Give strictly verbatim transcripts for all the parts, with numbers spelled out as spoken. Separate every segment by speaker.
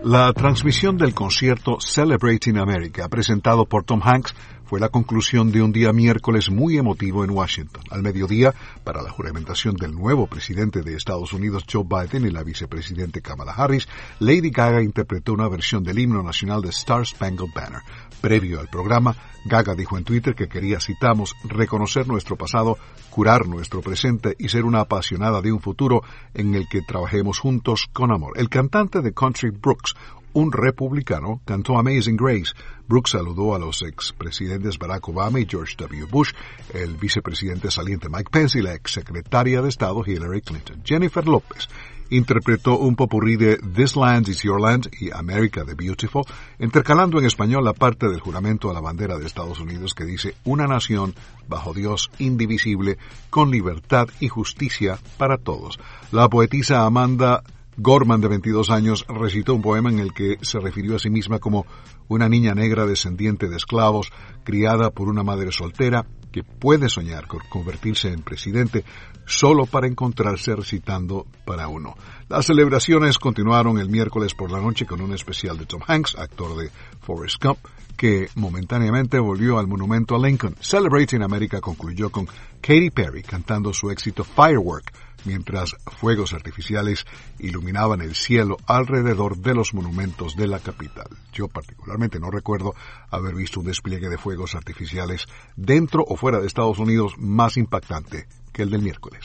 Speaker 1: La transmisión del concierto Celebrating America, presentado por Tom Hanks, fue la conclusión de un día miércoles muy emotivo en Washington. Al mediodía, para la juramentación del nuevo presidente de Estados Unidos, Joe Biden, y la vicepresidente Kamala Harris, Lady Gaga interpretó una versión del himno nacional de Star Spangled Banner. Previo al programa, Gaga dijo en Twitter que quería, citamos, reconocer nuestro pasado, curar nuestro presente y ser una apasionada de un futuro en el que trabajemos juntos con amor. El cantante de country Brooks, un republicano, cantó Amazing Grace. Brooks saludó a los expresidentes Barack Obama y George W. Bush, el vicepresidente saliente Mike Pence y la exsecretaria de Estado Hillary Clinton. Jennifer López interpretó un popurrí de This Land is Your Land y America the Beautiful, intercalando en español la parte del juramento a la bandera de Estados Unidos que dice: una nación bajo Dios indivisible, con libertad y justicia para todos. La poetisa Amanda Gorman, de veintidós años, recitó un poema en el que se refirió a sí misma como una niña negra descendiente de esclavos, criada por una madre soltera, que puede soñar con convertirse en presidente solo para encontrarse recitando para uno. Las celebraciones continuaron el miércoles por la noche con un especial de Tom Hanks, actor de Forrest Gump, que momentáneamente volvió al monumento a Lincoln. Celebrating America concluyó con Katy Perry cantando su éxito Firework, mientras fuegos artificiales iluminaban el cielo alrededor de los monumentos de la capital. Yo particularmente no recuerdo haber visto un despliegue de fuegos artificiales dentro o fuera de Estados Unidos más impactante que el del miércoles.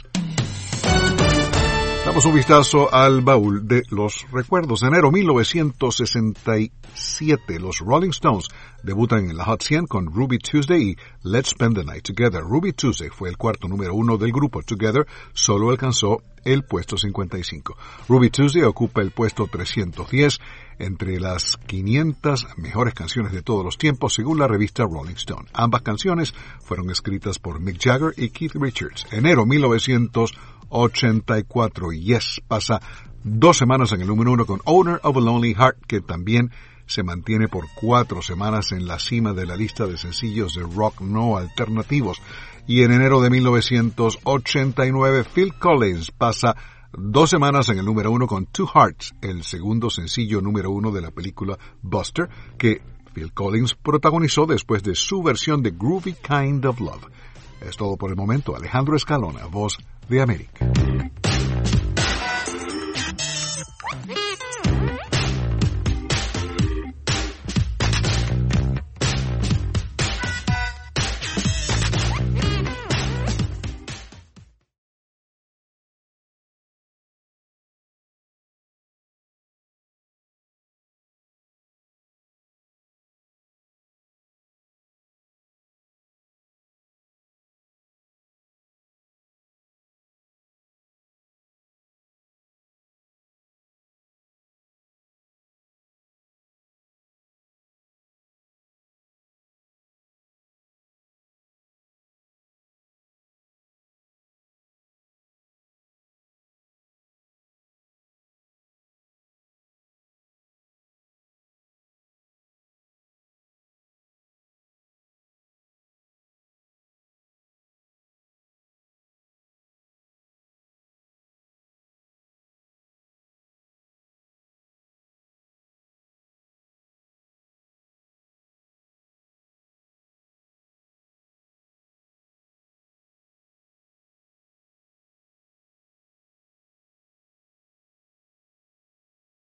Speaker 1: Damos un vistazo al baúl de los recuerdos. En enero de mil novecientos sesenta y siete, los Rolling Stones debutan en la Hot cien con Ruby Tuesday y Let's Spend the Night Together. Ruby Tuesday fue el cuarto número uno del grupo. Together solo alcanzó el puesto cincuenta y cinco. Ruby Tuesday ocupa el puesto trescientos diez entre las quinientas mejores canciones de todos los tiempos, según la revista Rolling Stone. Ambas canciones fueron escritas por Mick Jagger y Keith Richards. Enero de mil novecientos ochenta y cuatro, Yes pasa dos semanas en el número uno con Owner of a Lonely Heart, que también se mantiene por cuatro semanas en la cima de la lista de sencillos de rock no alternativos. Y en enero de mil novecientos ochenta y nueve, Phil Collins pasa dos semanas en el número uno con Two Hearts, el segundo sencillo número uno de la película Buster, que Phil Collins protagonizó después de su versión de Groovy Kind of Love. Es todo por el momento. Alejandro Escalona, Voz de América.